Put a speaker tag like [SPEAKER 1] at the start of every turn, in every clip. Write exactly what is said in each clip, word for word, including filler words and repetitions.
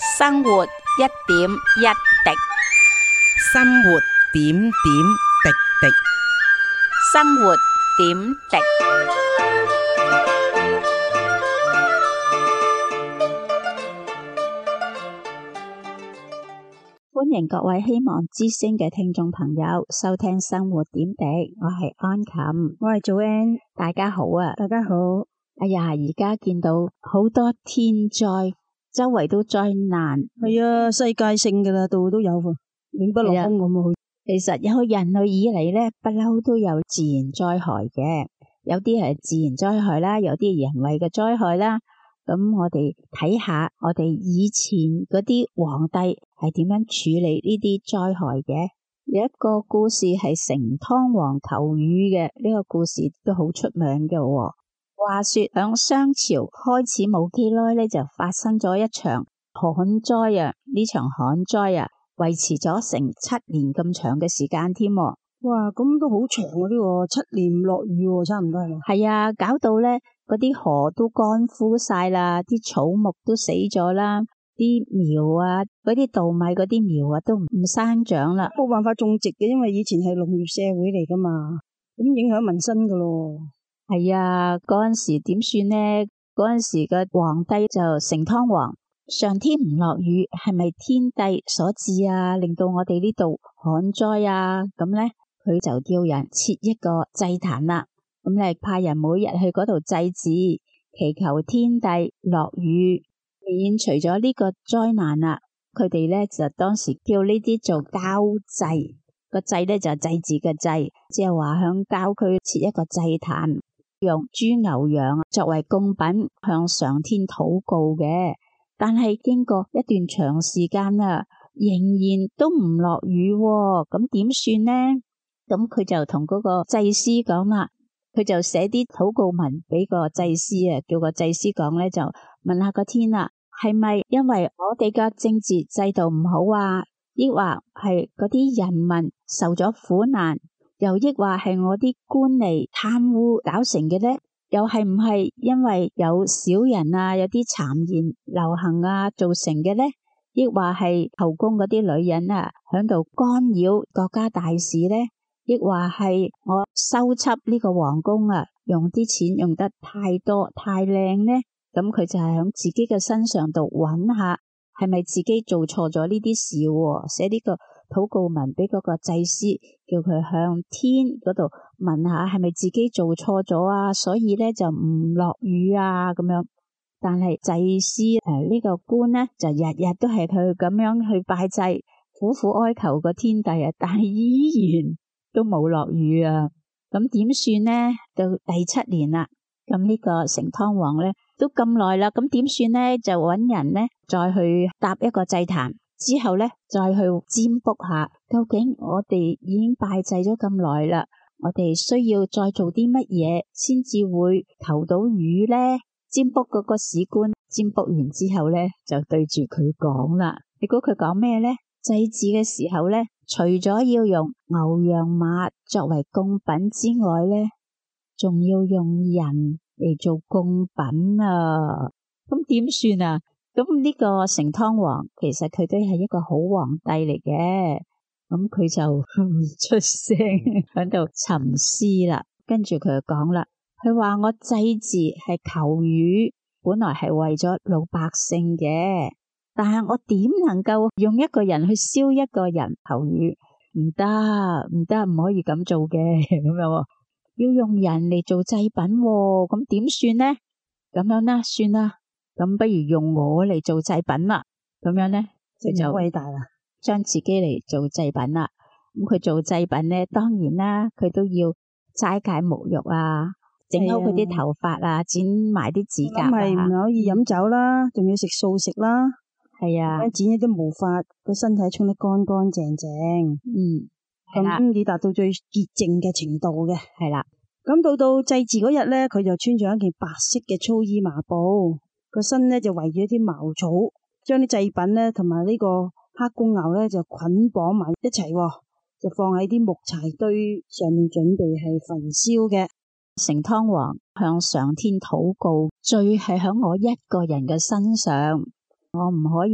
[SPEAKER 1] 生活一點一滴，
[SPEAKER 2] 生活點點滴滴。
[SPEAKER 1] 生活點滴。歡迎各位希望之聲嘅聽眾朋友收聽生活點滴，我係安琴，
[SPEAKER 3] 我係祖恩，
[SPEAKER 1] 大家好啊！
[SPEAKER 3] 大家好。
[SPEAKER 1] 哎呀，而家見到好多天災，周圍都災難。
[SPEAKER 3] 係啊，世界性噶啦，度度都有喎，永不落空咁啊！
[SPEAKER 1] 其實有人類以嚟咧，不嬲都有自然災害嘅，有啲係自然災害啦，有啲係人為嘅災害啦。咁我哋睇下，我哋以前嗰啲皇帝係點樣處理呢啲災害嘅？有一個故事係成湯王求雨嘅，呢個故事都好出名嘅喎。話說響商朝開始冇幾耐咧，就發生咗一場旱災啊！呢場旱災啊，維持咗成七年咁長嘅時間添。哇，
[SPEAKER 3] 咁都好長啊！呢個七年唔落雨，差唔多係嘛？
[SPEAKER 1] 係啊，搞到咧嗰啲河都乾枯晒啦，啲草木都死咗啦，啲苗啊，嗰啲稻米嗰啲苗啊都唔生長啦，
[SPEAKER 3] 冇辦法種植嘅，因為以前係農業社會嚟噶嘛，咁影響民生噶咯。
[SPEAKER 1] 係啊，嗰陣時點算呢？嗰陣時嘅皇帝就成湯王，上天唔落雨，係咪天帝所致啊？令到我哋呢度旱災啊？咁咧，佢就叫人設一個祭壇啦。咁咧，派人每日去嗰度祭祀，祈求天帝落雨，免除咗呢個災難啦。佢哋咧就當時叫呢啲做郊祭，個祭咧就祭祀嘅祭，即係話響郊區設一個祭壇。用豬牛羊作為供品向上天禱告嘅，但係經過一段長時間啦，仍然都唔落雨，咁點算呢？咁佢就同嗰個祭司講啦，佢就寫啲禱告文俾個祭司啊，叫個祭司講咧，就問下個天啦，係咪因為我哋嘅政治制度唔好啊，抑或係嗰啲人民受咗苦難？又抑或係我啲官吏貪污搞成嘅呢？又係唔係因為有小人啊，有啲讒言流行啊造成嘅呢？抑或係後宮嗰啲女人啊響度干擾國家大事呢？抑或係我修葺呢個皇宮啊，用啲錢用得太多太靚呢？咁佢就係響自己嘅身上度揾下，係咪自己做錯咗呢啲事喎？寫呢個禱告文俾嗰個祭司，叫佢向天嗰度問下係咪自己做錯咗啊，所以咧就唔落雨啊咁樣。但係祭司誒呢個官咧就日日都係佢咁樣去拜祭，苦苦哀求個天帝啊，但係依然都冇落雨啊。咁點算呢？到第七年啦，咁呢個成湯王咧都咁耐啦，咁點算呢？就搵人咧再去搭一個祭壇。之後咧，再去占卜下，究竟我哋已經拜祭咗咁耐啦，我哋需要再做啲乜嘢先至會求到雨呢？占卜嗰個史官占卜完之後咧，就對住佢講啦。你估佢講咩呢？祭祀嘅時候咧，除咗要用牛羊馬作為供品之外咧，仲要用人嚟做供品啊！咁點算啊？咁呢個成湯王其實佢都係一個好皇帝嚟嘅，咁佢就唔出聲喺度沉思啦。跟住佢就講啦，佢話我祭祀係求雨，本來係為咗老百姓嘅，但係我點能夠用一個人去燒一個人求雨？唔得，唔得，唔可以咁做嘅，咁樣要用人嚟做祭品，咁點算呢？咁樣啦，算啦。咁不如用我嚟做祭品啦，咁樣咧，佢就偉大啦，將自己嚟做祭品啦。咁佢做祭品咧，當然啦，佢都要齋戒沐浴啊，整好佢啲頭髮啊，剪埋啲指甲啊。咁係
[SPEAKER 3] 唔可以飲酒啦，仲要食素食啦。
[SPEAKER 1] 係啊，
[SPEAKER 3] 剪一啲毛髮，個身體沖得乾乾淨淨。
[SPEAKER 1] 嗯，
[SPEAKER 3] 咁要達到最潔淨嘅程度嘅。
[SPEAKER 1] 係啦。
[SPEAKER 3] 咁到到祭祀嗰日咧，佢就穿咗一件白色嘅粗衣麻布。個身咧就圍住一啲茅草，將啲祭品咧同埋呢個黑公牛咧就捆綁埋一齊，就放喺啲木柴堆上面，準備係焚燒嘅。
[SPEAKER 1] 成湯王向上天禱告，罪係響我一個人嘅身上，我唔可以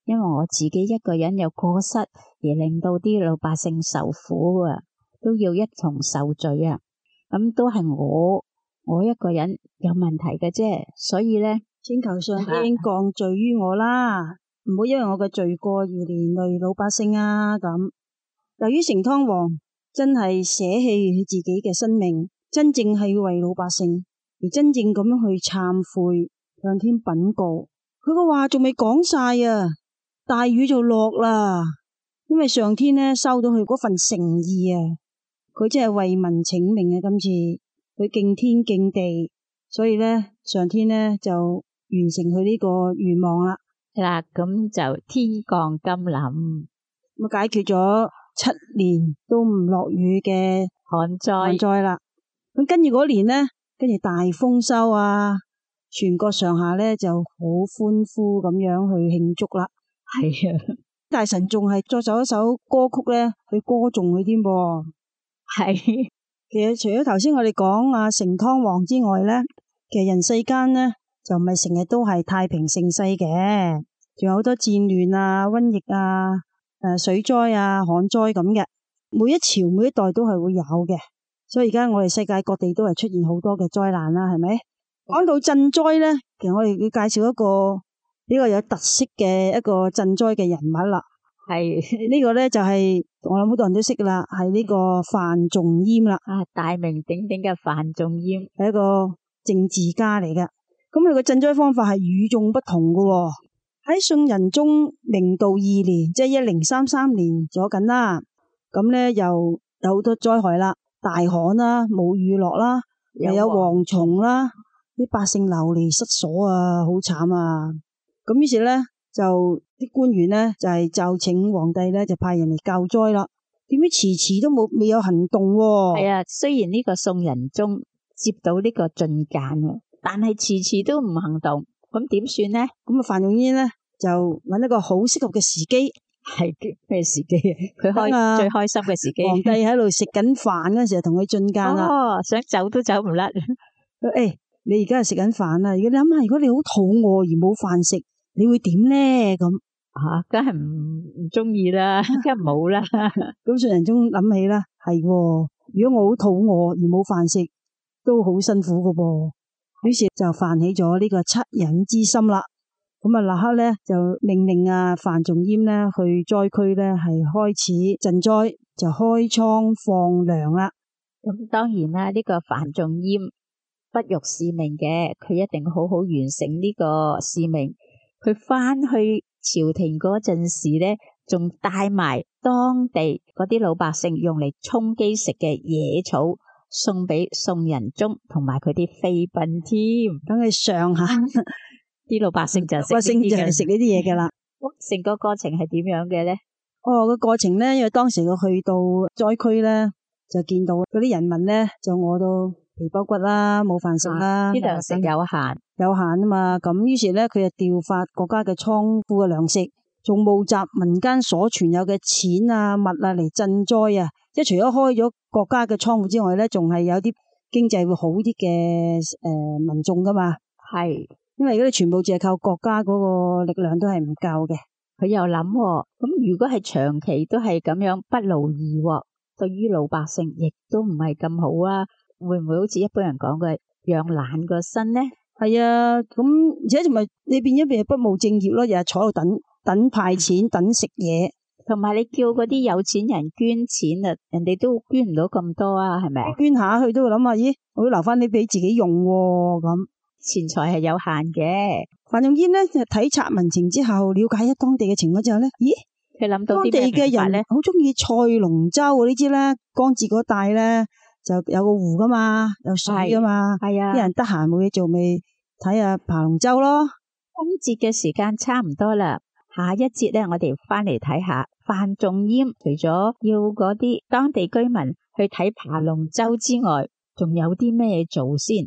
[SPEAKER 1] 因為我自己一個人有過失，而令到啲老百姓受苦啊，都要一同受罪啊。咁都係我我一個人有問題嘅啫，所以咧，
[SPEAKER 3] 請求上天降罪於我啦，唔好因為我嘅罪過而連累老百姓啊。咁由於成湯王真係捨棄佢自己嘅生命，真正係要為老百姓而真正咁樣去懺悔，向天稟告。佢個話仲未講晒啊，大雨就落啦。因為上天呢收到佢嗰份誠意啊，佢真係為民請命啊。今次佢敬天敬地，所以呢，上天呢就完成佢呢個願望啦。
[SPEAKER 1] 嗱，咁就天降甘霖，
[SPEAKER 3] 咁解決咗七年都唔落雨嘅
[SPEAKER 1] 旱災
[SPEAKER 3] 旱災啦。咁跟住嗰年呢，跟住大豐收啊，全國上下呢就好歡呼咁樣去慶祝啦。
[SPEAKER 1] 係啊，
[SPEAKER 3] 大神仲係作咗一首歌曲呢去歌頌佢添噃。
[SPEAKER 1] 係。
[SPEAKER 3] 其實除咗頭先我哋講啊成湯王之外呢，其實人世間呢就唔係成日都係太平盛世嘅，仲有好多戰亂啊、瘟疫啊、誒水災啊、旱災咁嘅。每一朝每一代都係會有嘅，所以而家我哋世界各地都係出現好多嘅災難啦，係咪？講到賑災呢，其實我哋要介紹一個比較有特色嘅一個賑災嘅人物啦。係呢個咧就係、是、我諗好多人都識啦，係呢個范仲淹啦。
[SPEAKER 1] 啊，大名鼎鼎嘅范仲淹
[SPEAKER 3] 係一個政治家嚟嘅。咁佢個賑災方法係與眾不同嘅、哦。喺宋仁宗明道二年，即係一零三三年咗緊啦。咁咧又有好多災害啦，大旱啦，冇雨落啦，又有蝗蟲啦，啲百姓流離失所啊，好慘啊。咁於是咧就啲官員咧就係、是、就請皇帝咧就派人嚟救災啦。點知遲遲都冇未有行動喎。
[SPEAKER 1] 係啊，雖然呢個宋仁宗接到呢個進諫啊，但係遲遲都唔行動，咁點算呢？咁啊范仲淹咧就揾一個好適合嘅時機。係咩時機啊？佢開、啊、最開心嘅時機。皇帝喺度食緊飯嗰陣時候同佢進諫啦。哦，想走都走唔甩。誒、
[SPEAKER 3] 哎，你而家係食緊飯啦，如果你諗下，如果你好肚餓而冇飯食，你會點咧？咁
[SPEAKER 1] 啊，梗係唔唔中意啦，梗係冇啦。
[SPEAKER 3] 咁宋仁宗諗起啦，係，如果我好肚餓而冇飯食，都好辛苦噶噃。於是就泛起咗呢個惻隱之心啦。咁啊，立刻咧就命令啊范仲淹咧去災區咧係開始賑災，就開倉放糧啦。
[SPEAKER 1] 咁當然啦，呢個范仲淹不辱使命嘅，佢一定好好完成呢個使命。佢翻去朝廷嗰陣時咧，仲帶埋當地嗰啲老百姓用嚟充飢食嘅野草，送俾宋仁宗同埋佢啲妃嬪添。等佢上下啲老百姓就食，百姓就係食呢啲嘢噶啦。咁成個過程係點樣嘅咧？
[SPEAKER 3] 哦，個過程咧，因為當時佢去到災區咧，就見到嗰啲人民咧就餓到皮包骨啦，冇飯食啦，
[SPEAKER 1] 啲糧食有限，
[SPEAKER 3] 有限啊嘛。咁於是咧，佢就調發國家嘅倉庫嘅糧食，仲募集民間所存有嘅錢啊物啊嚟賑災啊。即係除咗開咗國家嘅倉庫之外咧，仲係有啲經濟會好啲嘅誒民眾噶嘛。係。因為如果你全部淨係靠國家嗰個力量都係唔夠嘅。
[SPEAKER 1] 佢又諗，咁如果係長期都係咁樣不勞而獲，對於老百姓亦都唔係咁好啊。會唔會好似一般人講嘅養懶個身呢？
[SPEAKER 3] 係啊，咁而且仲咪你變咗變係不務正業咯，日日坐喺度等等派錢，等食嘢。
[SPEAKER 1] 同埋你叫嗰啲有錢人捐錢啊，人哋都捐唔到咁多啊，係咪？
[SPEAKER 3] 捐下去都會諗下，咦，我要留翻啲俾自己用喎，咁。
[SPEAKER 1] 錢財係有限嘅。
[SPEAKER 3] 范仲淹咧就體察民情之後，了解咗當地嘅情況之後咧，咦，
[SPEAKER 1] 佢諗到
[SPEAKER 3] 當地嘅人咧好中意賽龍舟，你知咧江浙嗰帶咧就有個湖噶嘛，有水噶嘛，係啊，啲人得閒冇嘢做咪睇下爬龍舟咯。
[SPEAKER 1] 今節嘅時間差唔多啦，下一節咧我哋翻嚟睇下范仲淹除咗要嗰啲當地居民去睇爬龍舟之外，仲有啲咩做先？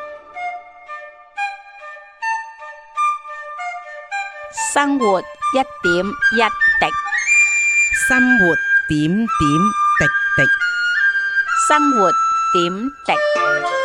[SPEAKER 2] 生活一點一滴，生活點點滴滴，
[SPEAKER 1] 生活點滴。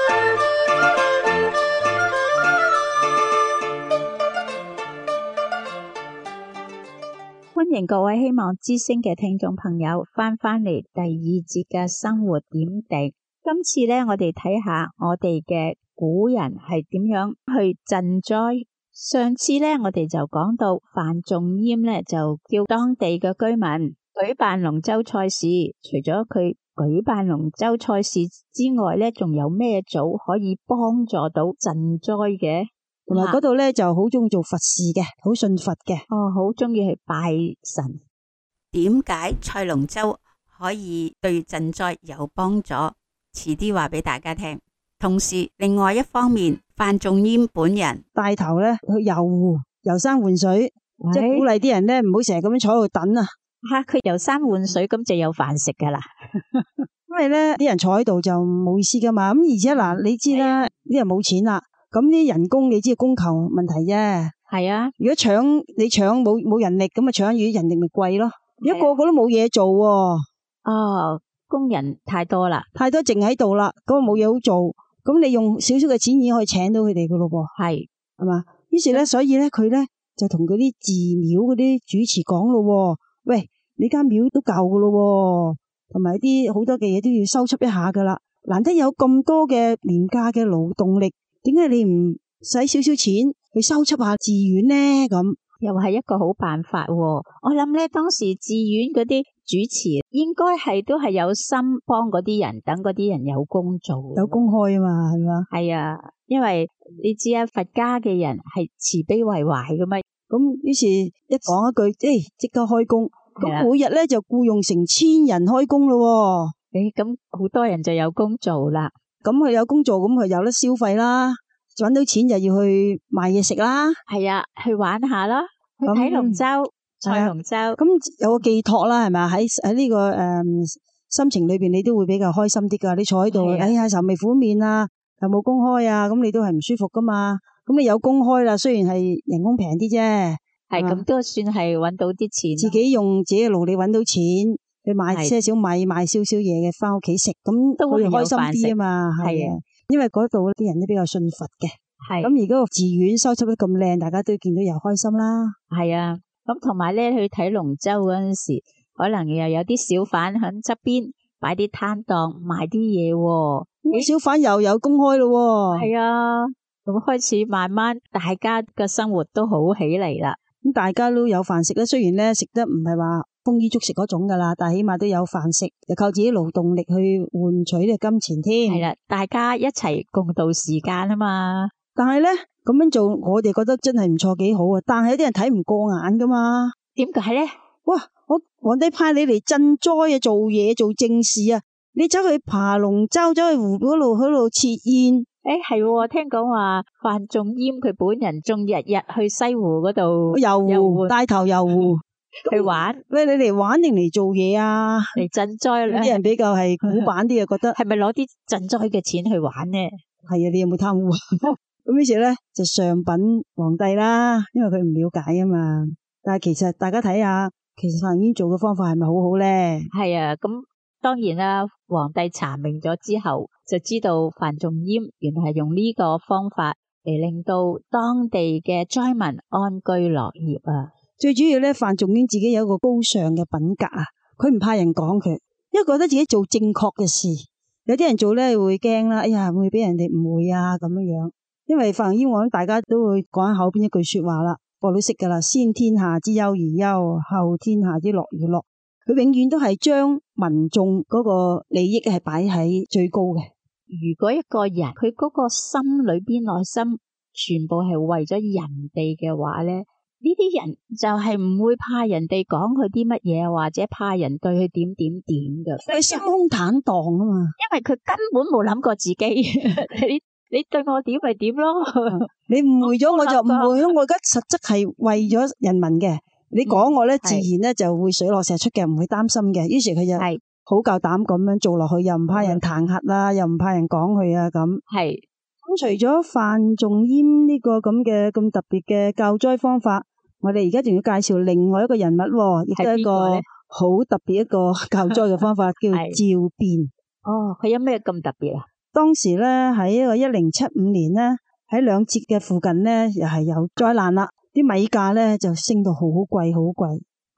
[SPEAKER 1] 歡迎各位希望之聲嘅聽眾朋友翻返嚟第二節嘅生活點滴。今次咧，我哋睇下我哋嘅古人係點樣去賑災。上次咧，我哋就講到范仲淹咧，就叫當地嘅居民舉辦龍舟賽事。除咗佢舉辦龍舟賽事之外咧，仲有咩做可以幫助到賑災嘅？
[SPEAKER 3] 同埋嗰度咧就好中意做佛事嘅，好信佛嘅。
[SPEAKER 1] 哦，好中意去拜神。
[SPEAKER 2] 點解賽龍舟可以對賑災有幫助？遲啲話俾大家聽。同時，另外一方面，范仲淹本人
[SPEAKER 3] 帶頭咧去遊湖、遊山玩水，即係鼓勵啲人咧唔好成日咁樣坐喺度等啊。
[SPEAKER 1] 吓，佢遊山玩水咁就有飯食噶啦。
[SPEAKER 3] 因為咧啲人坐喺度就冇意思噶嘛。咁而且嗱，你知啦，啲人冇錢啦。咁啲人工你知供求問題啫。
[SPEAKER 1] 係啊，
[SPEAKER 3] 如果搶你搶冇冇人力，咁啊搶魚人力咪貴咯。而家個個都冇嘢做喎。
[SPEAKER 1] 哦，工人太多啦，
[SPEAKER 3] 太多剩喺度啦，咁啊冇嘢好做。咁你用少少嘅錢已經可以請到佢哋噶咯噃。
[SPEAKER 1] 係
[SPEAKER 3] 係嘛？於是咧，所以咧佢咧就同嗰啲寺廟嗰啲主持講咯。喂，你間廟都舊噶咯，同埋啲好多嘅嘢都要修葺一下噶啦。難得有咁多嘅廉價嘅勞動力。點解你唔使少少錢去修葺下寺院呢？咁
[SPEAKER 1] 又係一個好辦法喎。我諗咧，當時寺院嗰啲主持應該係都係有心幫嗰啲人，等嗰啲人有工做，
[SPEAKER 3] 有工開啊嘛，係嘛？
[SPEAKER 1] 係啊，因為你知啊，佛家嘅人係慈悲為懷噶嘛。
[SPEAKER 3] 咁於是一講一句，誒，即刻開工。咁每日咧就僱用成千人開工咯。
[SPEAKER 1] 誒，咁好多人就有工做啦。
[SPEAKER 3] 咁佢有工做，咁佢有得消費啦，搵到錢就要去賣嘢食啦。
[SPEAKER 1] 係啊，去玩下啦，去睇龍舟、賽龍舟。咁
[SPEAKER 3] 有個寄託啦，係咪？喺喺呢個誒、嗯、心情裏邊，你都會比較開心啲噶。你坐喺度，哎呀愁眉苦面啊，又冇工開啊，咁你都係唔舒服噶嘛。咁你有工開啦，雖然係人工平啲啫，
[SPEAKER 1] 係咁都算係搵到啲錢。
[SPEAKER 3] 自己用自己嘅勞力搵到錢。去買些少米，買少少嘢嘅，翻屋企食，咁都會開心啲啊嘛。係啊，因為嗰度啲人都比較信佛嘅。係咁，而嗰個寺院修葺得咁靚，大家都見到又開心啦。係啊，
[SPEAKER 1] 咁同埋咧去睇龍舟嗰陣時，可能又有啲小販喺側邊擺啲攤檔賣啲嘢。
[SPEAKER 3] 啲小販又有工開咯。係
[SPEAKER 1] 啊，咁開始慢慢大家嘅生活都好起嚟啦。
[SPEAKER 3] 咁大家都有飯食啦，雖然咧食得唔係話豐衣足食嗰種噶啦，但係起碼都有飯食，就靠自己勞動力去換取呢個金錢添。
[SPEAKER 1] 係啦，大家一齊共度時間啊嘛。
[SPEAKER 3] 但係咧咁樣做，我哋覺得真係唔錯，幾好啊。但係有啲人睇唔過眼噶嘛。
[SPEAKER 1] 點解咧？
[SPEAKER 3] 哇！我皇帝派你嚟賑災啊，做嘢做正事啊，你走去爬龍舟，走去湖嗰度喺度設宴。
[SPEAKER 1] 誒，係，聽講話范仲淹佢本人仲日日去西湖嗰度
[SPEAKER 3] 遊湖，帶頭遊湖
[SPEAKER 1] 去玩。
[SPEAKER 3] 喂，你嚟玩定嚟做嘢啊？嚟
[SPEAKER 1] 賑災咧？
[SPEAKER 3] 啲人比較係古板啲啊，覺得
[SPEAKER 1] 係咪攞啲賑災嘅錢去玩呢？
[SPEAKER 3] 係啊，你有冇貪污啊？咁於是咧就上稟皇帝啦，因為佢唔了解啊嘛。但係其實大家睇下，其實范仲淹做嘅方法係咪好好咧？
[SPEAKER 1] 係啊，咁當然啦，皇帝查明咗之後，就知道范仲淹原來係用呢個方法嚟令到當地嘅災民安居樂業啊。
[SPEAKER 3] 最主要咧，范仲淹自己有一個高尚嘅品格啊，佢唔怕人講佢，因為覺得自己做正確嘅事。有啲人做咧會驚啦，哎呀會俾人哋誤會啊咁樣樣。因為范仲淹我諗大家都會講喺口邊一句說話啦，我都識噶啦，先天下之憂而憂，後天下之樂而樂。佢永遠都係將民眾嗰個利益係擺喺最高嘅。
[SPEAKER 1] 如果一個人佢嗰個心裏邊內心全部係為咗人哋嘅話咧，呢啲人就係唔會怕人哋講佢啲乜嘢，或者怕人對佢點點點嘅。
[SPEAKER 3] 佢心胸坦蕩啊嘛，
[SPEAKER 1] 因為佢根本冇諗過自己。你你對我點咪點咯？
[SPEAKER 3] 你誤會咗我就誤會咗，我而家實質係為咗人民嘅。你講我咧，自然咧就會水落石出嘅，唔會擔心嘅。於是佢就好夠膽咁樣做落去，又唔怕人彈劾啦，又唔怕人講佢啊咁。係咁，除咗范仲淹呢個咁嘅咁特別嘅救災方法，我哋而家仲要介紹另外一個人物，亦都係一個好特別一個救災嘅方法，叫詔變。哦，佢有咩咁特別啊？當時咧喺一個一零七五年咧，喺兩浙嘅附近咧，又係有災難啦。啲米價咧就升到好貴好貴，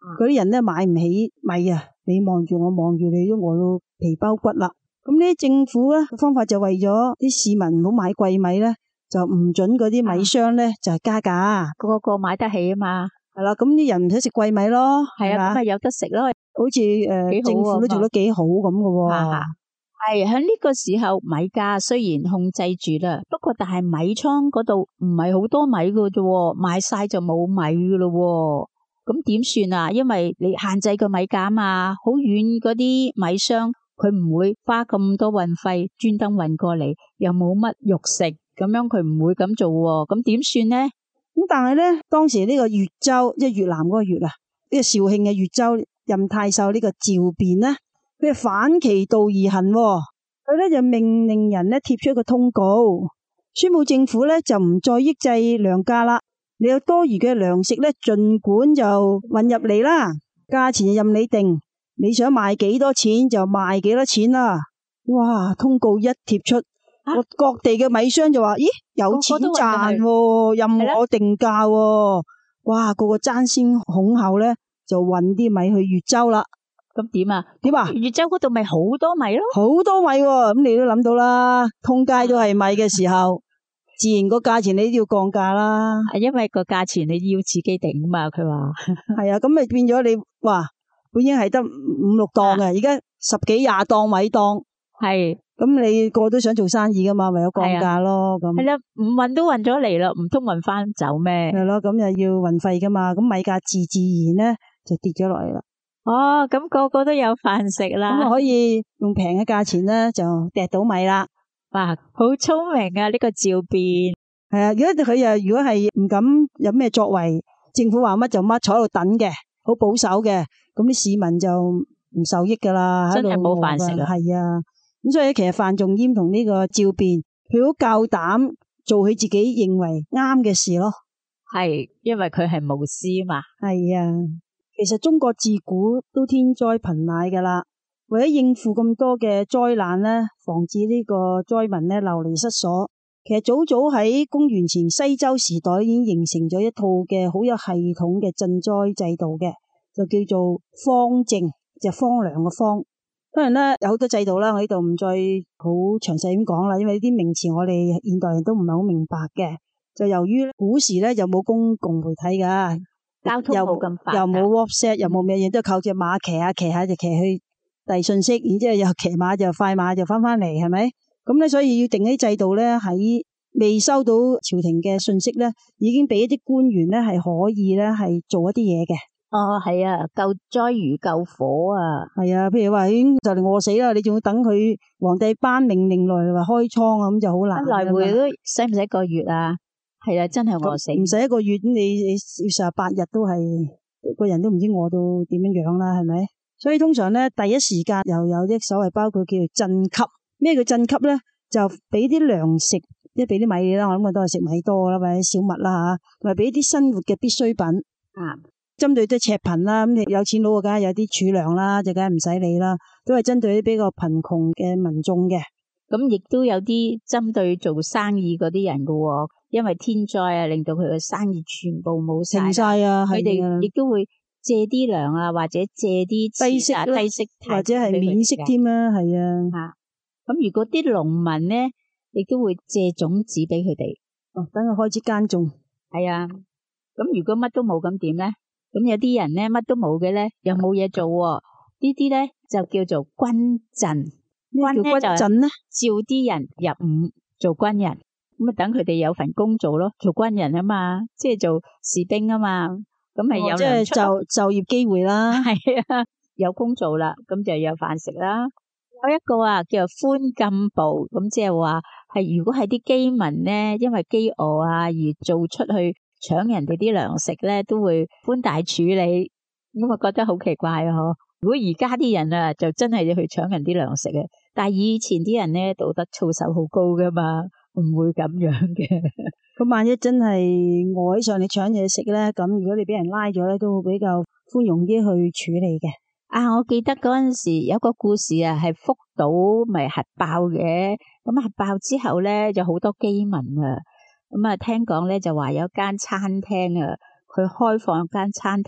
[SPEAKER 3] 嗰啲人咧買唔起米啊，你望住我望住你都餓到皮包骨啦。咁呢政府咧方法就為咗啲市民唔好買貴米咧，就唔准嗰啲米商咧就係加價，
[SPEAKER 1] 個個買得起啊嘛。
[SPEAKER 3] 係啦，咁啲人唔使食貴米咯，
[SPEAKER 1] 係啊，咁咪有得食咯。
[SPEAKER 3] 好似誒、呃、政府都做得幾好咁嘅喎。
[SPEAKER 1] 係喺呢個時候，米價雖然控制住啦，不過但係米倉嗰度唔係好多米㗎啫，賣晒就冇米㗎咯。咁點算啊？因為你限制個米價嘛，好遠嗰啲米商佢唔會花咁多運費專登運過嚟，又冇乜肉食，咁樣佢唔會咁做喎。咁點算呢？
[SPEAKER 3] 咁但係咧，當時呢個越州即係越南嗰個越啊，呢個肇慶嘅越州任太守呢個趙汴呢，佢係反其道而行，佢咧就命令人咧貼出一個通告，宣布政府咧就唔再抑制糧價啦。你有多餘嘅糧食咧，盡管就運入嚟啦，價錢就任你定，你想賣幾多錢就賣幾多錢啦。哇！通告一貼出，啊、各地嘅米商就話：咦，有錢賺喎，任我定價喎。哇！個個爭先恐後咧，就運啲米去越州啦。
[SPEAKER 1] 咁點啊？
[SPEAKER 3] 點啊？
[SPEAKER 1] 越州嗰度咪好多米咯，
[SPEAKER 3] 好多米喎。咁你都諗到啦，通街都係米嘅時候。自然個價錢你都要降價啦，
[SPEAKER 1] 因為個價錢你要自己定啊嘛。佢話
[SPEAKER 3] 係啊，咁咪變咗你哇，本應係得五六檔嘅，而家十幾廿檔米檔，係咁你個都想做生意噶嘛，唯有降價咯。咁
[SPEAKER 1] 係啦，唔運都運咗嚟啦，唔通運翻走咩？
[SPEAKER 3] 係咯，咁又要運費噶嘛，咁米價自自然咧就跌咗落嚟啦。
[SPEAKER 1] 哦，咁個個都有飯食啦，
[SPEAKER 3] 咁可以用平嘅價錢咧就掟到米啦。
[SPEAKER 1] 哇，好聰明啊！呢、這個趙汴
[SPEAKER 3] 係啊，如果佢又如果係唔敢有咩作為，政府話乜就乜，坐喺度等嘅，好保守嘅，咁啲市民就唔受益噶啦，
[SPEAKER 1] 真係冇飯食啦。
[SPEAKER 3] 係啊，咁所以其實范仲淹同呢個趙汴，佢好夠膽做佢自己認為啱嘅事咯。係，
[SPEAKER 1] 因為佢係巫師嘛。
[SPEAKER 3] 係啊，其實中國自古都天災頻乃噶啦。為咗應付咁多嘅災難咧，防止呢個災民咧流離失所，其實早早喺公元前西周時代已經形成咗一套嘅好有系統嘅賑災制度嘅，就叫做荒政，就荒涼嘅荒。當然啦，有好多制度啦，我呢度唔再好詳細咁講啦，因為呢啲名詞我哋現代人都唔係好明白嘅。就由於古時咧又冇公共媒體噶，
[SPEAKER 1] 交通冇咁發達，
[SPEAKER 3] 又冇 WhatsApp，又冇咩嘢，都係靠隻馬騎下騎下就騎去遞信息，然之後又騎馬就快馬就翻翻嚟，係咪？咁咧，所以要定啲制度咧，喺未收到朝廷嘅信息咧，已經俾一啲官員咧係可以咧係做一啲嘢嘅。
[SPEAKER 1] 哦，係啊，救災如救火啊！
[SPEAKER 3] 係啊，譬如話已經就嚟餓死啦，你仲要等佢皇帝頒命令來話開倉啊，咁就好難。
[SPEAKER 1] 來回都使唔使一個月啊？係啊，真係餓死。
[SPEAKER 3] 唔使一個月，咁你你要成日八日都係個人都唔知餓到點樣樣啦，係咪？所以通常咧，第一時間又有啲所謂包括叫做賑給。咩叫賑給咧？就俾啲糧食，即係俾啲米啦。我諗我都係食米多啦，或者小麥啦吓，同埋俾啲生活嘅必需品。啊，針對啲赤貧啦，咁你有錢佬梗係有啲儲糧啦，就梗係唔使理啦。都係針對啲比較貧窮嘅民眾嘅。
[SPEAKER 1] 咁亦都有啲針對做生意嗰啲人噶，因為天災啊，令到佢嘅生意全部冇晒。
[SPEAKER 3] 停晒啊！
[SPEAKER 1] 佢哋亦都會借啲糧啊，或者借啲
[SPEAKER 3] 低息啦，
[SPEAKER 1] 低息
[SPEAKER 3] 或者係免息添啦，係啊。
[SPEAKER 1] 吓，咁如果啲農民咧，亦都會借種子俾佢哋，
[SPEAKER 3] 哦，等佢開始耕種。
[SPEAKER 1] 係啊，咁如果乜都冇咁點咧？咁有啲人咧乜都冇嘅咧，又冇嘢做，呢啲咧就叫做軍陣。
[SPEAKER 3] 軍咧就陣咧，
[SPEAKER 1] 召啲人入伍做軍人，咁啊等佢哋有份工做咯，做軍人啊嘛，即係做士兵啊嘛。咁咪有、哦、
[SPEAKER 3] 即係就就業機會啦，
[SPEAKER 1] 係啊，有工做啦，咁就有飯食啦。有一個啊叫做寬禁部，咁即係話係如果係啲饑民咧，因為飢餓啊而做出去搶人哋啲糧食咧，都會寬大處理。咁啊覺得好奇怪啊！嗬，如果而家啲人啊就真係要去搶人啲糧食啊，但係以前啲人咧道德操守好高噶嘛，唔會咁樣嘅。
[SPEAKER 3] 咁萬一真係餓起上嚟搶嘢食咧，咁如果你俾人拉咗咧，都會比較寬容啲去處理嘅。
[SPEAKER 1] 啊，我記得嗰陣時有個故事啊，係福島咪核爆嘅，咁核爆之後咧就好多饑民啊，咁啊聽講咧就話有間餐廳啊，佢開放間餐廳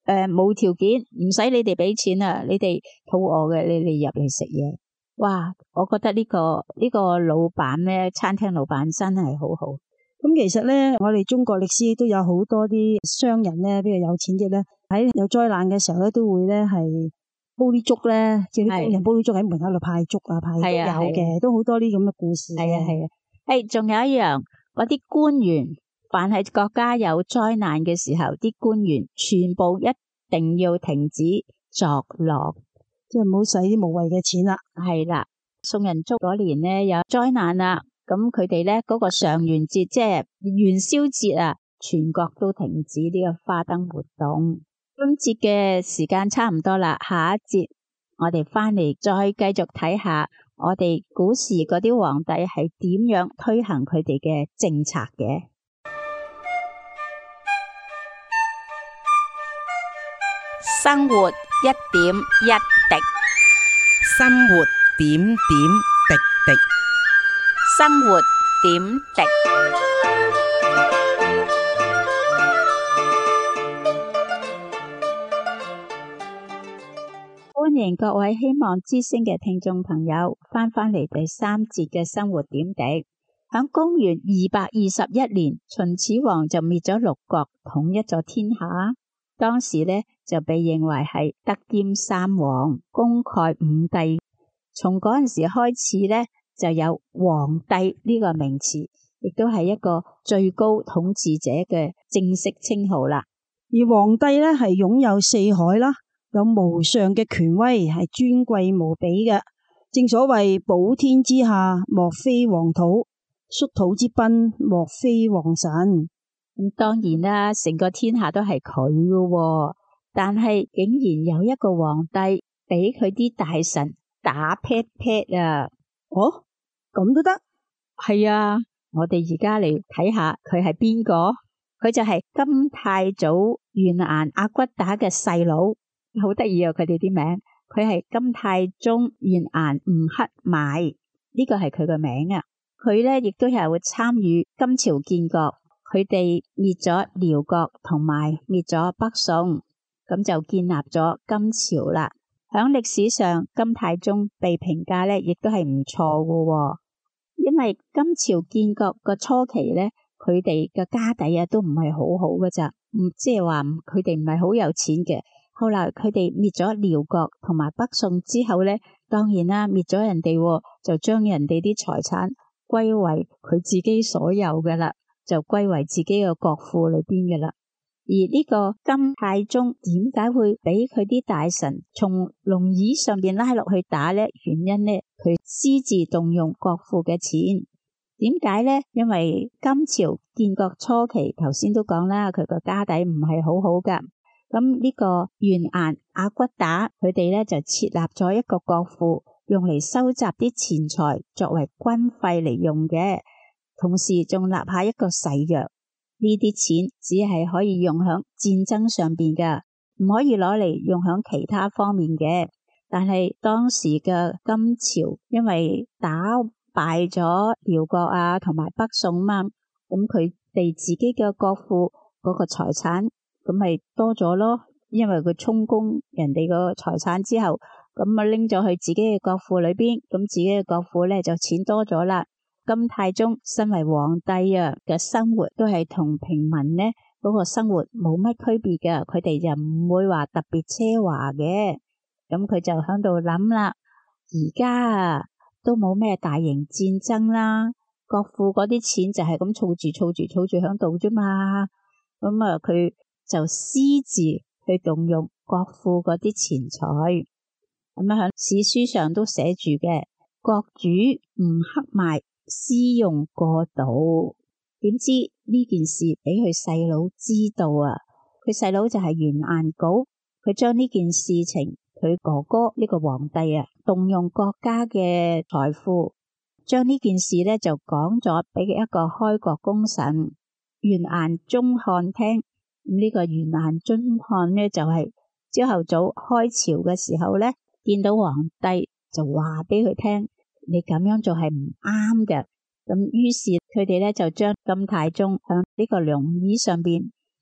[SPEAKER 1] 誒冇條件，唔使你哋俾錢啊，你哋肚餓嘅，你哋入嚟食嘢。哇！我覺得呢個呢個老闆咧，餐廳老闆真係好好。
[SPEAKER 3] 咁其實咧，我哋中國歷史都有好多啲商人咧，比較有錢啲咧，喺有災難嘅時候咧，都會咧係煲啲粥咧，叫啲工人煲啲粥喺門口度派粥啊，派都有嘅，都好多啲咁嘅故事。
[SPEAKER 1] 係啊係啊，誒，仲有一樣，嗰啲官員，凡係國家有災難嘅時候，啲官員全部一定要停止作樂，
[SPEAKER 3] 即係唔好使啲無謂嘅錢啦。
[SPEAKER 1] 係啦，宋仁宗嗰年咧有災難啦，咁佢哋咧嗰個上元節，即係元宵節啊，全國都停止呢個花燈活動。今節嘅時間差唔多啦，下一節我哋翻嚟再繼續睇下我哋古時嗰啲皇帝係點樣推行佢哋嘅政策嘅。
[SPEAKER 2] 生活一點一滴，
[SPEAKER 4] 生活點點滴滴，
[SPEAKER 2] 生活點滴。
[SPEAKER 1] 歡迎各位希望之聲嘅聽眾朋友翻返嚟第三節嘅生活點滴。響公元二百二十一年，秦始皇就滅咗六國，統一咗天下。當時呢就被認為係德兼三皇，功蓋五帝。從嗰陣時開始呢，就有皇帝呢個名詞，亦都係一個最高統治者嘅正式稱號啦。
[SPEAKER 3] 而皇帝呢係擁有四海啦，有無上嘅權威，係尊貴無比嘅。正所謂補天之下，莫非黃土；率土之濱，莫非皇神。
[SPEAKER 1] 咁當然啦，成個天下都係佢嘅，但係竟然有一個皇帝俾佢啲大臣打 pat pat 啊！
[SPEAKER 3] 哦，咁都得？
[SPEAKER 1] 係啊，我哋而家嚟睇下佢係邊個？佢就係金太祖完顏阿骨打嘅細佬，好得意啊！佢哋啲名，佢係金太宗完顏吳乞買，呢個係佢嘅名啊！佢咧亦都係會參與金朝建國。佢哋滅咗遼國同埋滅咗北宋，咁就建立咗金朝啦。響歷史上，金太宗被評價咧，亦都係唔錯嘅。因為金朝建國個初期咧，佢哋嘅家底啊都唔係好好嘅咋，唔即係話佢哋唔係好有錢嘅。後來佢哋滅咗遼國同埋北宋之後咧，當然啦，滅咗人哋，就將人哋啲財產歸為佢自己所有嘅啦。就歸為自己嘅國庫裏邊嘅啦。而呢個金太宗點解會俾佢啲大臣從龍椅上邊拉落去打呢？原因呢，佢私自動用國庫嘅錢。點解呢？因為金朝建國初期，頭先都講啦，佢個家底唔係好好噶。咁呢個完顏阿骨打，佢哋咧就設立咗一個國庫，用嚟收集啲錢財作為軍費嚟用嘅。同時仲立下一個誓約，呢啲錢只係可以用響戰爭上邊嘅，唔可以攞嚟用響其他方面嘅。但係當時嘅金朝因為打敗咗遼國啊同埋北宋嘛，咁佢哋自己嘅國庫嗰個財產咁咪多咗咯，因為佢充公人哋個財產之後，咁啊拎咗去自己嘅國庫裏邊，咁自己嘅國庫咧就錢多咗啦。金太宗身為皇帝啊嘅生活都係同平民呢嗰個生活冇乜區別嘅，佢哋就唔會話特別奢華嘅。咁佢就喺度諗啦，而家啊都冇咩大型戰爭啦，國庫嗰啲錢就係咁儲住儲住儲住喺度啫嘛。咁啊佢就私自去動用國庫嗰啲錢財。咁樣喺史書上都寫住嘅，國主吳乞買私用過度，點知呢件事俾佢細佬知道啊！佢細佬就係完顏杲，佢將呢件事情，佢哥哥呢個皇帝啊，動用國家嘅財富，將呢件事呢就講咗俾一個開國功臣完顏宗翰聽。呢、這個完顏宗翰呢就係朝頭早開朝嘅時候呢，見到皇帝就話俾佢聽。你咁樣做係唔啱嘅，咁於是佢哋咧就將金太宗響呢個龍椅上邊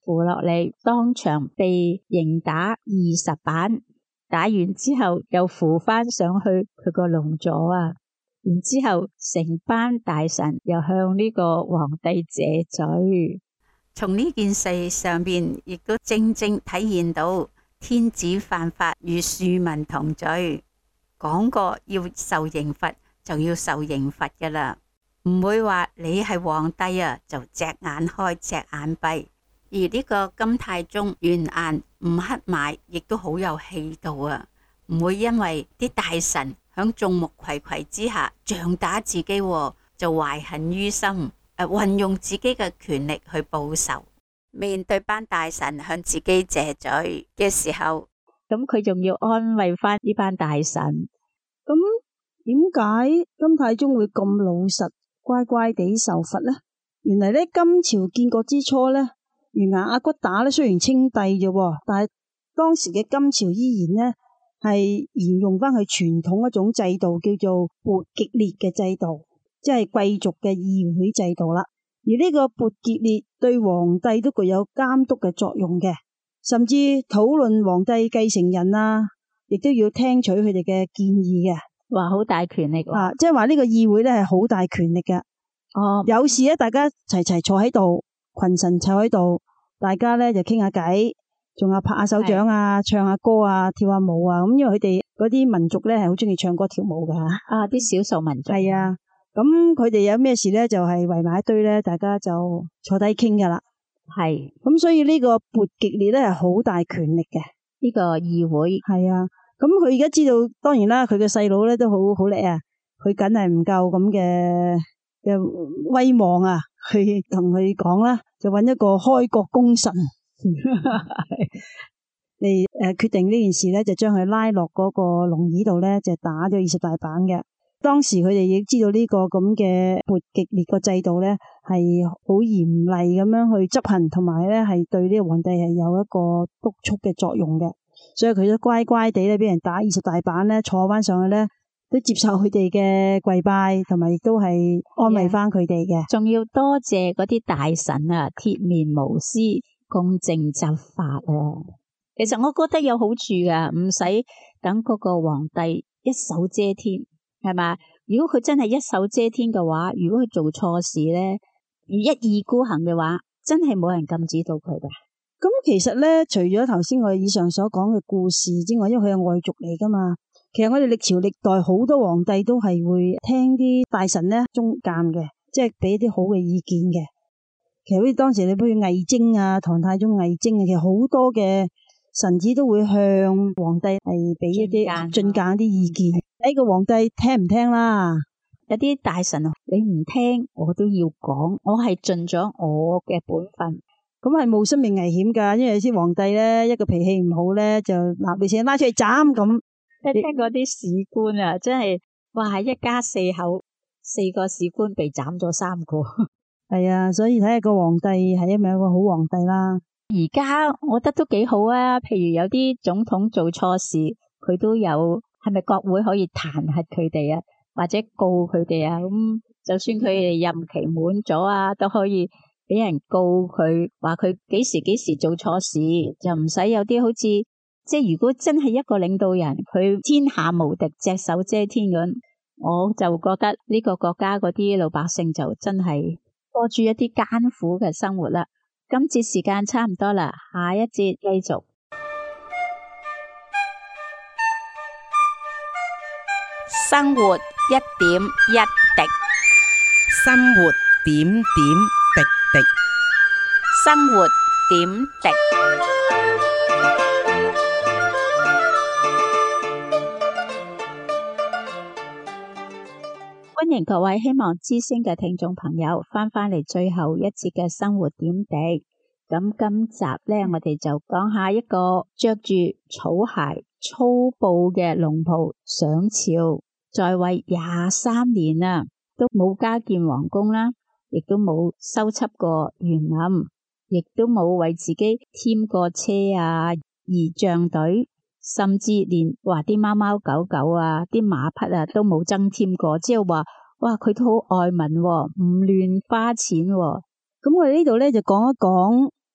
[SPEAKER 1] 扶落嚟，當場被刑打二十板，打完之後又扶翻上去佢個龍座啊。然之後成班大臣又向呢個皇帝謝罪。
[SPEAKER 2] 從呢件事上面亦都正正體現到天子犯法與庶民同罪，講過要受刑罰就要受刑罰噶啦，唔會話你係皇帝啊就隻眼開隻眼閉。而呢個金太宗完顏吳黑馬亦都好有氣度啊，唔會因為啲大臣響眾目睽睽之下杖打自己，啊，就懷恨於心，誒、啊、運用自己嘅權力去報仇。面對班大臣向自己謝罪嘅時候，
[SPEAKER 1] 咁佢仲要安慰翻呢班大臣。
[SPEAKER 3] 咁點解金太宗會咁老實乖乖地受罰呢？原嚟咧，金朝建國之初咧，完顏阿骨打咧雖然稱帝啫，但係當時嘅金朝依然咧係沿用翻佢傳統一種制度，叫做撥極列嘅制度，即係貴族嘅議會制度啦。而呢個撥極列對皇帝都具有監督嘅作用嘅，甚至討論皇帝繼承人啊，亦都要聽取佢哋嘅建議嘅。
[SPEAKER 1] 話好大權力
[SPEAKER 3] 啊！即係話呢個議會咧係好大權力嘅。
[SPEAKER 1] 哦，
[SPEAKER 3] 有事咧，大家齊齊坐喺度，群臣坐喺度，大家咧就傾下偈，仲有拍下手掌啊，唱下歌啊，跳下舞啊。咁因為佢哋嗰啲民族咧係好中意唱歌跳舞噶吓。
[SPEAKER 1] 啊，啲少數民族
[SPEAKER 3] 係啊。咁佢哋有咩事咧，就係圍埋一堆咧，大家就坐低傾噶啦。
[SPEAKER 1] 係。
[SPEAKER 3] 咁所以呢個撥極列咧係好大權力嘅
[SPEAKER 1] 呢個議會。
[SPEAKER 3] 係啊。咁佢而家知道，當然啦，佢嘅細佬咧都好好叻啊。佢梗係唔夠咁嘅嘅威望啊，去同佢講啦，就揾一個開國功臣嚟誒決定呢件事咧，就將佢拉落嗰個龍椅度咧，就打咗二十大板嘅。當時佢哋亦知道呢個咁嘅撥極列個制度咧，係好嚴厲咁樣去執行，同埋咧係對呢個皇帝係有一個督促嘅作用嘅。所以佢都乖乖地咧，俾人打二十大板咧，坐翻上去咧，都接受佢哋嘅跪拜，同埋亦都係安慰翻佢哋嘅。
[SPEAKER 1] 仲要多謝嗰啲大臣啊，鐵面無私、公正執法啊。其實我覺得有好處噶，唔使等嗰個皇帝一手遮天，係嘛？如果佢真係一手遮天嘅話，如果佢做錯事咧，一意孤行嘅話，真係冇人禁止到佢噶。
[SPEAKER 3] 咁其實咧，除咗頭先我哋以上所講嘅故事之外，因為佢係外族嚟噶嘛，其實我哋歷朝歷代好多皇帝都係會聽啲大臣咧忠諫嘅，即係俾啲好嘅意見嘅。其實好似當時你比如魏徵啊，唐太宗魏徵啊，其實好多嘅臣子都會向皇帝係俾一啲進諫一啲意見。呢個皇帝聽唔聽啦？
[SPEAKER 1] 有啲大臣你唔聽，我都要講，我係盡咗我嘅本分。
[SPEAKER 3] 咁係冇生命危險噶，因為有啲皇帝咧一個脾氣唔好咧，就立你先拉出去斬咁。
[SPEAKER 1] 即係聽嗰啲史官啊，真係哇，一家四口，四個史官被斬咗三個。
[SPEAKER 3] 係啊，所以睇下個皇帝係咪一個好皇帝啦。
[SPEAKER 1] 而家我覺得都幾好啊，譬如有啲總統做錯事，佢都有，係咪國會可以彈劾佢哋啊，或者告佢哋啊？咁就算佢哋任期滿咗啊，都可以俾人告佢，話佢幾時幾時做錯事，就唔使有啲好似即係如果真係一個領導人，佢天下無敵，隻手遮天咁，我就覺得呢個國家嗰啲老百姓就真係過住一啲艱苦嘅生活啦。今節時間差唔多啦，下一節繼續。
[SPEAKER 2] 生活一點一滴，
[SPEAKER 4] 生活點點滴滴，
[SPEAKER 2] 生活點滴。
[SPEAKER 1] 歡迎各位希望之聲嘅聽眾朋友翻返嚟最後一節嘅生活點滴。咁今集呢，我哋就講下一個着住草鞋粗布嘅龍袍上朝，在位廿三年啦，都冇加建皇宮啦，亦都冇修葺過園林，亦都冇為自己添過車啊、儀仗隊，甚至連話啲貓貓狗狗啊、啲馬匹啊都冇增添過，即係話哇，佢都好愛民喎，唔亂花錢喎。
[SPEAKER 3] 咁我哋呢度咧就講一講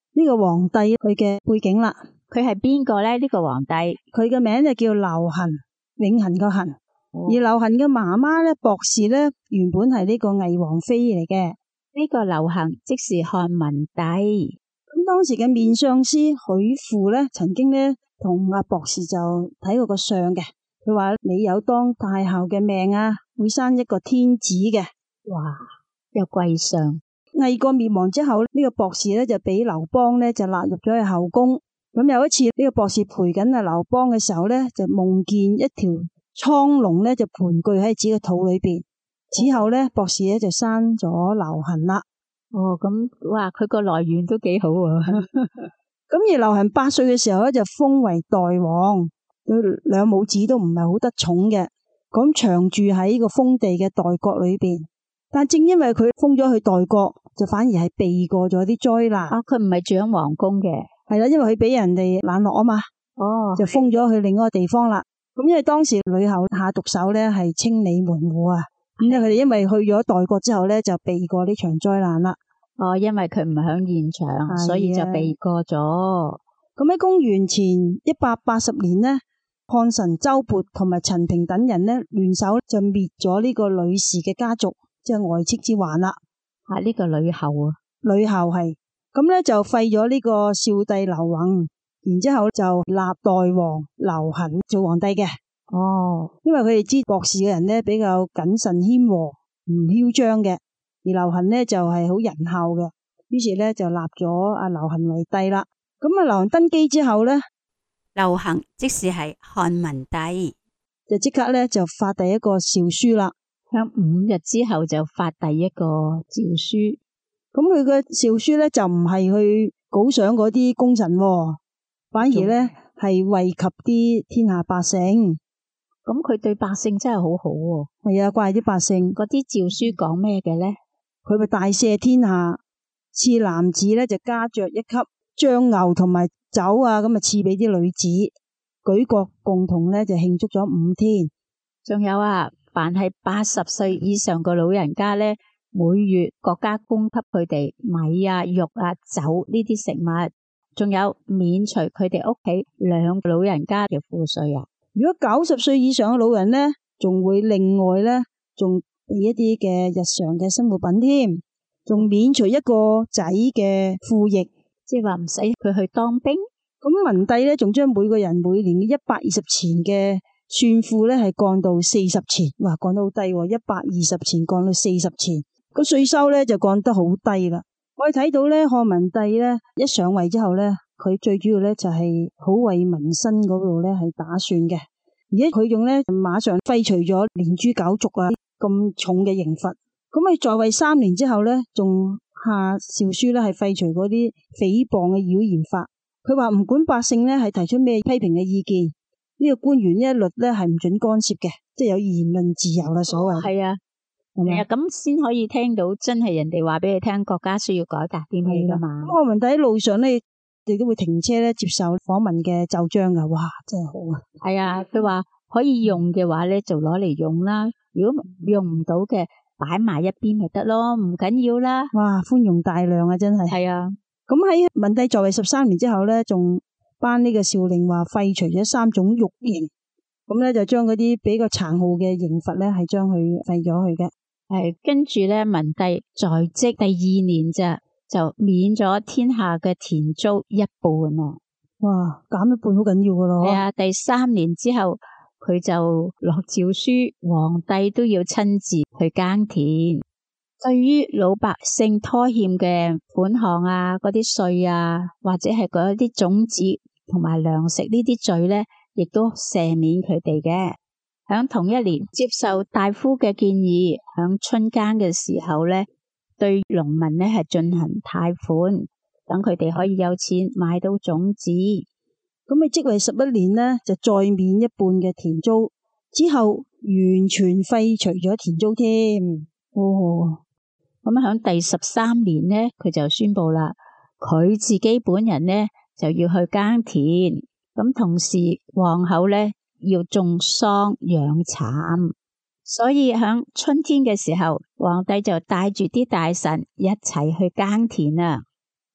[SPEAKER 3] 呢個皇帝佢嘅背景啦。
[SPEAKER 1] 佢係邊個咧？呢個皇帝
[SPEAKER 3] 佢嘅名就叫劉恒，永恒個恒。
[SPEAKER 1] 哦、
[SPEAKER 3] 而劉恒嘅媽媽咧，博士咧，原本係呢個魏王妃嚟嘅。
[SPEAKER 1] 呢個劉恒即是漢文帝。
[SPEAKER 3] 咁當時嘅面相師許父咧，曾經咧同阿博士就睇過個相嘅。佢話你有當太后嘅命啊，會生一個天子嘅。
[SPEAKER 1] 哇！有貴相。
[SPEAKER 3] 魏國滅亡之後，呢、這個博士咧就俾劉邦咧就納入咗去後宮。咁有一次呢、這個博士陪緊阿劉邦嘅時候咧，就夢見一條蒼龍咧就盤踞喺自己嘅肚裏邊。此後咧，博士咧就生咗劉恒啦。
[SPEAKER 1] 哦，咁哇，佢個來源都幾好啊。
[SPEAKER 3] 咁而劉恒八歲嘅時候咧就封為代王，佢兩母子都唔係好得寵嘅，咁長住喺個封地嘅代國裏邊。但正因為佢封咗去代國，就反而係避過咗啲災難。
[SPEAKER 1] 啊，佢唔係住喺皇宮嘅，
[SPEAKER 3] 係啦，因為佢俾人哋冷落啊嘛。
[SPEAKER 1] 哦，
[SPEAKER 3] 就封咗去另一個地方啦。咁因為當時呂后下毒手咧係清理門戶啊，咁咧佢哋因為去咗代國之後咧就避過呢場災難啦。
[SPEAKER 1] 哦，因為佢唔喺現場，
[SPEAKER 3] 的
[SPEAKER 1] 所以就避過咗。
[SPEAKER 3] 咁喺公元前一百八十年呢，漢臣周勃同埋陳平等人呢聯手就滅咗呢個呂氏嘅家族，即係外戚之患啦。
[SPEAKER 1] 啊，呢個呂后啊，
[SPEAKER 3] 呂后係咁咧就廢咗呢個少帝劉宏，然之後就立代王劉恒做皇帝嘅。
[SPEAKER 1] 哦，
[SPEAKER 3] 因為佢哋知博士嘅人咧比較謹慎謙和，唔囂張嘅，而劉恒咧就係好仁孝嘅，於是咧就立咗阿劉恒為帝啦。咁啊，劉恒登基之後咧，
[SPEAKER 2] 劉恒即是係漢文帝，
[SPEAKER 3] 就即刻咧就發第一個詔書啦。
[SPEAKER 1] 響五日之後就發第一個詔書。
[SPEAKER 3] 咁佢嘅詔書咧就唔係去犒賞嗰啲功臣，反而咧係惠及啲天下百姓。
[SPEAKER 1] 咁佢對百姓真係好好喎。
[SPEAKER 3] 係啊，怪啲百姓。
[SPEAKER 1] 嗰啲詔書講咩嘅咧？
[SPEAKER 3] 佢咪大赦天下，賜男子咧就加爵一級，將牛同埋酒啊咁啊賜俾啲女子，舉國共同咧就慶祝咗五天。
[SPEAKER 1] 仲有啊，凡係八十歲以上嘅老人家咧，每月國家供給佢哋米啊、肉啊、酒呢啲食物，仲有免除佢哋屋企兩老人家嘅賦稅啊。
[SPEAKER 3] 如果九十歲以上嘅老人咧，仲會另外咧，仲俾一啲嘅日常嘅生活品添，仲免除一個仔嘅賦役，
[SPEAKER 1] 即係話唔使佢去當兵。
[SPEAKER 3] 咁文帝咧，仲將每個人每年嘅一百二十錢嘅算賦咧，係降到四十錢，哇，降得好低喎！一百二十錢降到四十錢，個稅收咧就降得好低啦。我哋睇到咧，漢文帝咧一上位之後咧，佢最主要咧就係好為民生嗰度咧係打算嘅，而且佢仲咧馬上廢除咗連誅九族啊咁重嘅刑罰。咁佢在位三年之後咧，仲下詔書咧係廢除嗰啲誹謗嘅妖言法。佢話唔管百姓咧係提出咩批評嘅意見，呢個官員一律咧係唔准干涉嘅，即係有言論自由啦，所謂。
[SPEAKER 1] 係啊，係啊，咁先可以聽到真係人哋話俾你聽，國家需要改革啲咩噶嘛。
[SPEAKER 3] 咁漢文帝喺路上咧，亦都會停車咧接受訪問嘅奏章噶，哇，真係好啊！
[SPEAKER 1] 係啊，佢話可以用嘅話咧就攞嚟用啦，如果用唔到嘅擺埋一邊咪得咯，唔緊要啦。
[SPEAKER 3] 哇，寬容大量啊，真係。
[SPEAKER 1] 係啊。
[SPEAKER 3] 咁喺文帝在位十三年之後咧，仲頒呢個詔令話廢除咗三種獄刑，咁咧就將嗰啲比較殘酷嘅刑罰咧係將佢廢咗佢嘅。
[SPEAKER 1] 係跟住咧，文帝在職第二年咋就免咗天下嘅田租一半啊！
[SPEAKER 3] 哇，減一半好緊要噶咯。
[SPEAKER 1] 係啊，第三年之後佢就落詔書，皇帝都要親自去耕田。對於老百姓拖欠嘅款項啊，嗰啲稅啊，或者係嗰啲種子同埋糧食呢啲罪咧，亦都赦免佢哋嘅。響同一年接受大夫嘅建議，響春耕嘅時候咧，對農民咧係進行貸款，等佢哋可以有錢買到種子。
[SPEAKER 3] 咁你即位十一年咧，就再免一半嘅田租，之後完全廢除咗田租添。
[SPEAKER 1] 哦。咁喺第十三年呢，佢就宣布啦，佢自己本人呢就要去耕田，咁同時皇后呢要種桑養蠶，所以喺春天嘅時候，皇帝就帶住啲大臣一齊去耕田啊。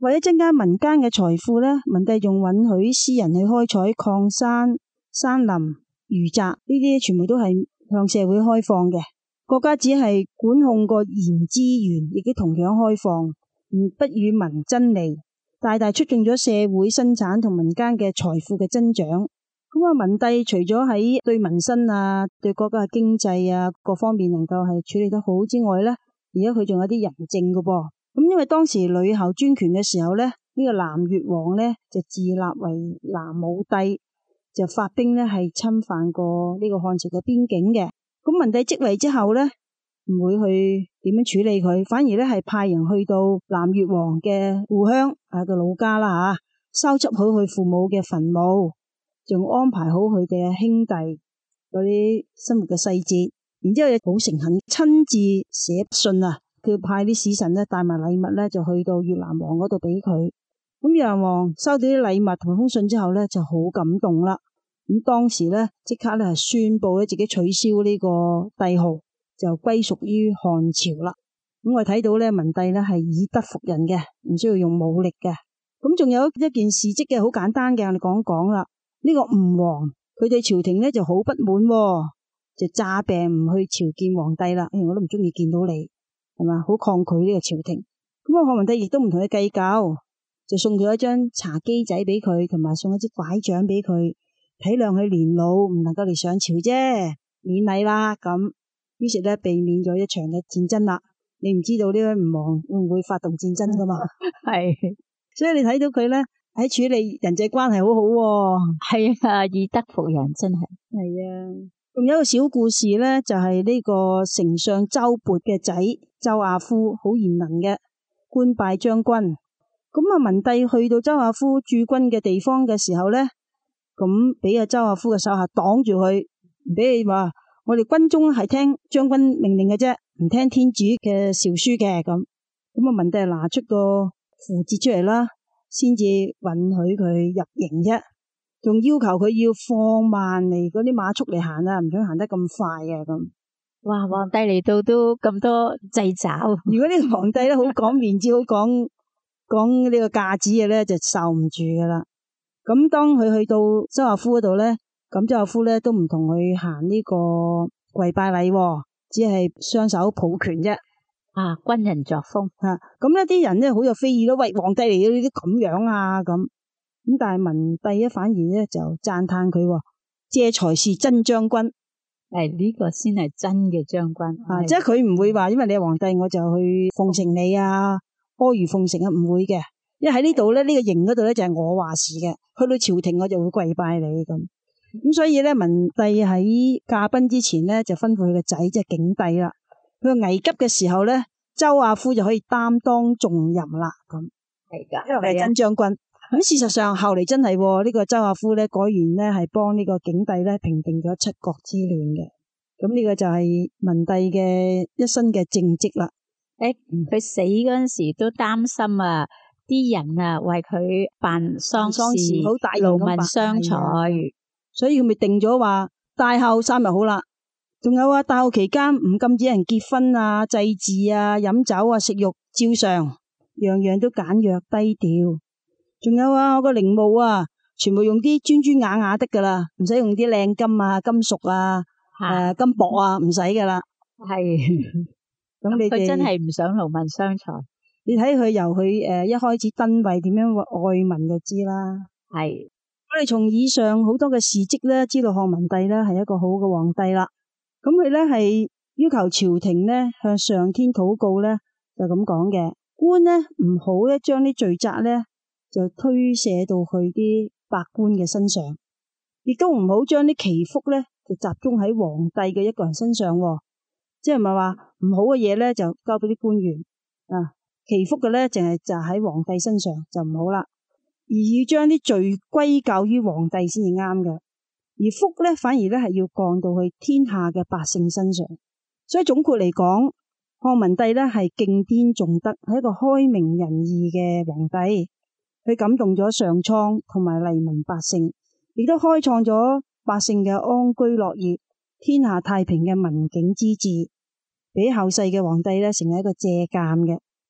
[SPEAKER 3] 為咗增加民間嘅財富咧，文帝仲允許私人去開採礦山、山林、漁宅，呢啲全部都係向社會開放嘅。國家只係管控個鹽資源，亦都同樣開放，唔不與民爭利，大大促進咗社會生產同民間嘅財富嘅增長。咁啊，文帝除咗喺對民生啊、對國家嘅經濟啊各方面能夠係處理得好之外咧，而家佢仲有啲仁政嘅噃。咁因為當時呂后專權嘅時候咧，呢、這個南越王咧就自立為南武帝，就發兵咧係侵犯過呢個漢朝嘅邊境嘅。咁文帝即位之後咧，唔會去點樣處理佢，反而咧係派人去到南越王嘅故鄉啊個老家啦吓，收葺好佢父母嘅墳墓，仲安排好佢哋嘅兄弟嗰啲生活嘅細節，然之後又好誠懇親自寫信啊。佢派啲使臣咧帶埋禮物咧，就去到越南王嗰度俾佢。咁越南王收到啲禮物同封信之後咧，就好感動啦。咁當時咧即刻咧係宣布咧自己取消呢個帝號，就歸屬於漢朝啦。咁我睇到咧文帝咧係以德服人嘅，唔需要用武力嘅。咁仲有一件事蹟嘅，好簡單嘅，我哋講講啦。呢個吳王佢對朝廷咧就好不滿，就詐病唔去朝見皇帝啦。哎，我都唔中意見到你。係嘛，好抗拒呢個朝廷。咁啊，漢文帝亦都唔同佢計較，就送咗一張茶几仔俾佢，同埋送一支拐杖俾佢，體諒佢年老唔能夠嚟上朝啫，免禮啦。咁於是咧避免咗一場嘅戰爭啦。你唔知道呢位吳王會唔會發動戰爭噶嘛？係，所以你睇到佢咧喺處理人際關係好好喎。
[SPEAKER 1] 係啊，以德服人真係。
[SPEAKER 3] 係啊。仲有一個小故事咧，就係、是、呢個丞相周勃嘅仔周亞夫，好賢能嘅，官拜將軍。咁啊，文帝去到周亞夫駐軍嘅地方嘅時候咧，咁俾阿周亞夫嘅手下擋住佢，唔俾佢話我哋軍中係聽將軍命令嘅啫，唔聽天子嘅詔書嘅。咁咁啊，文帝拿出個符節出嚟啦，先至允許佢入營啫。仲要求佢要放慢嚟嗰啲馬速嚟行啊，唔想行得咁快啊咁。
[SPEAKER 1] 哇，皇帝嚟到都咁多掣肘。
[SPEAKER 3] 如果呢個皇帝咧好講面子，好講講呢個架子嘅咧，就受唔住噶啦。咁當佢去到周亞夫嗰度咧，咁周亞夫咧都唔同佢行呢個跪拜禮，只係雙手抱拳啫。
[SPEAKER 1] 啊，軍人作風
[SPEAKER 3] 吓。咁呢啲人咧好有非議咯，喂，皇帝嚟到呢啲咁樣啊咁。咁但係文帝咧反而咧就讚嘆佢，這才是真將軍。
[SPEAKER 1] 誒，呢個先係真嘅將軍
[SPEAKER 3] 啊！即係佢唔會話，因為你係皇帝，我就去奉承你啊，阿諛奉承啊，唔會嘅。因為喺呢度咧，呢個營嗰度咧就係我話事嘅。去到朝廷我就會跪拜你咁。咁所以咧，文帝喺駕崩之前咧就吩咐佢個仔即係景帝啦。佢個危急嘅時候咧，周亞夫就可以擔當重任啦。咁
[SPEAKER 1] 係噶，
[SPEAKER 3] 因為係真將軍。咁事實上後嚟真係呢、這個周亞夫咧，果然咧係幫呢個景帝咧平定咗七國之亂嘅。咁呢個就係文帝嘅一生嘅政績啦。
[SPEAKER 1] 誒，佢死嗰陣時都擔心啊，啲人啊為佢辦喪事，
[SPEAKER 3] 好大
[SPEAKER 1] 勞民傷財，
[SPEAKER 3] 所以佢咪定咗話大後三日好啦。仲有啊，大後期間唔禁止人結婚啊、祭祀啊、飲酒啊、食肉，照常，樣樣都簡約低調。仲有啊，我個陵墓啊，全部用啲磚磚瓦瓦的噶啦，唔使用啲靚金啊、金屬啊、誒、呃、金箔啊，唔使噶啦。
[SPEAKER 1] 係，
[SPEAKER 3] 咁你
[SPEAKER 1] 佢真係唔想勞民傷財。
[SPEAKER 3] 你睇佢由佢誒一開始登位點樣愛民就知啦。
[SPEAKER 1] 係，
[SPEAKER 3] 我哋從以上好多嘅事蹟咧，知道漢文帝咧係一個好嘅皇帝啦。咁佢咧係要求朝廷咧向上天禱告咧，就咁講嘅。官咧唔好咧將啲罪責咧。就推卸到去啲百官嘅身上，亦都唔好將啲祈福咧就集中喺皇帝嘅一個人身上，即係唔係話唔好嘅嘢咧就交俾啲官員啊，祈福嘅咧淨係就喺皇帝身上就唔好啦，而要將啲罪歸咎於皇帝先至啱嘅，而福咧反而咧係要降到去天下嘅百姓身上。所以總括嚟講，漢文帝咧係敬天重德，係一個開明仁義嘅皇帝。佢感動咗上蒼同埋黎民百姓，亦都開創咗百姓嘅安居樂業、天下太平嘅民境之治，俾後世嘅皇帝咧成為一個借鑒嘅。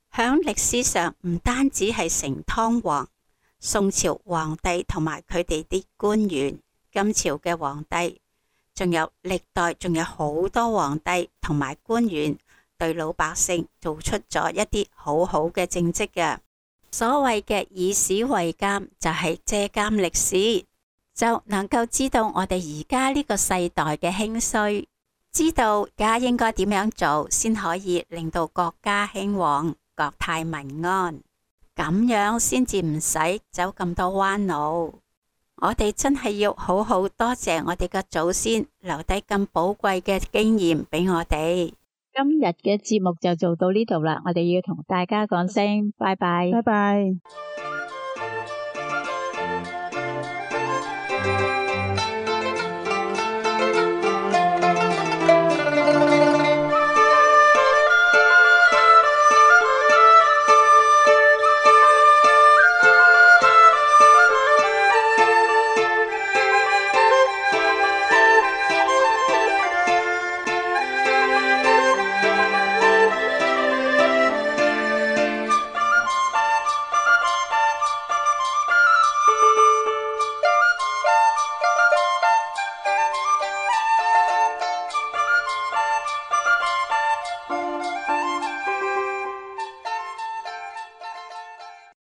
[SPEAKER 2] 響歷史上唔單止係成湯王、宋朝皇帝同埋佢哋啲官員，金朝嘅皇帝，仲有歷代仲有好多皇帝同埋官員對老百姓做出咗一啲好好嘅政績嘅。所謂嘅以史為鑑，就係借鑑歷史，就能夠知道我哋而家呢個世代嘅興衰，知道而家應該點樣做先可以令到國家興旺、國泰民安，咁樣先至唔使走咁多彎路。我哋真係要好好多謝我哋嘅祖先留低咁寶貴嘅經驗俾我哋。
[SPEAKER 1] 今日嘅節目就做到呢度啦，我哋要同大家講聲拜拜。
[SPEAKER 3] 拜拜。